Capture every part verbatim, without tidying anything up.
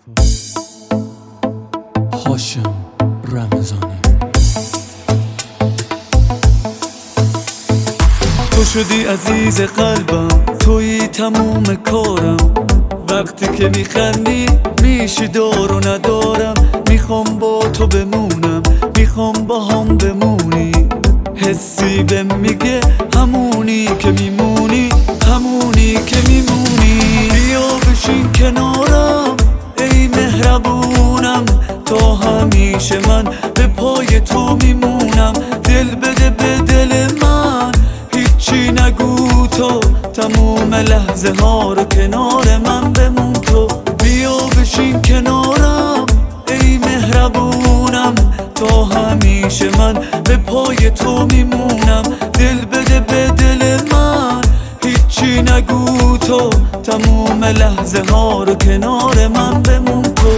هاشم رمضانی. تو شدی عزیز قلبم، تویی تموم کارم. وقتی که میخندی میشی دار و ندارم. میخوام با تو بمونم، میخوام با هم بمونی. حسی بهم میگه همونی که میمونی، همونی که میمونی. بیا بشین کنارم ای مهربونم، تا همیشه من به پای تو میمونم. دل بده به دل من، هیچی نگو تو، تموم لحظه ها رو کنار من بمون تو. بیا بشین کنارم ای مهربونم، تا همیشه من به پای تو میمونم. دل بده به دل من، هیچی نگو تو، تموم لحظه ها رو کنار من بمون تو.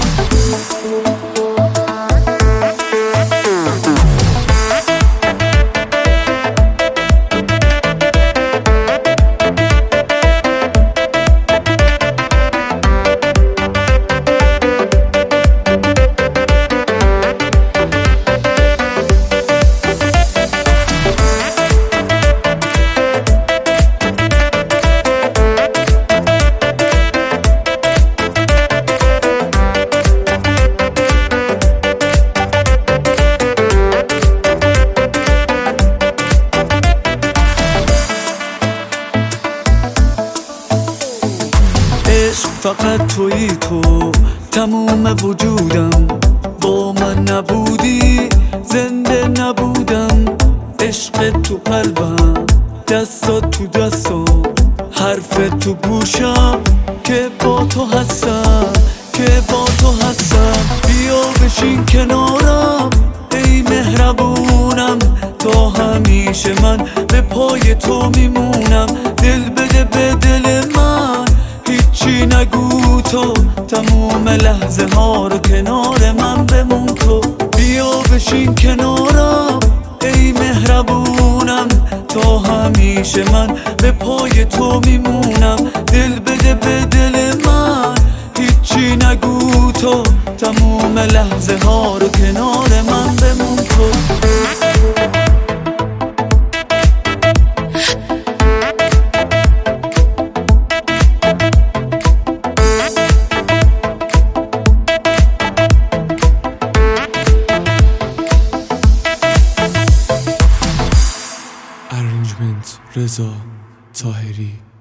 فقط تویی تو، تموم وجودم. با من نبودی زنده نبودم. عشق تو قلبم، دستات تو دستم، حرف تو گوشم که با تو هستم، که با تو هستم. بیا بشین کنارم ای مهربونم، تا همیشه من به پای تو میمونم. دل بده به دل من، هیچی نگو تو، تموم لحظه ها رو کنار من بمون تو. بیا بشین کنارم ای مهربونم، تا همیشه من به پای تو میمونم. دل بده به دل من، هیچی نگو تو، تموم لحظه ها رو کنار من بمون تو. ارنجمنت رضا طاهری.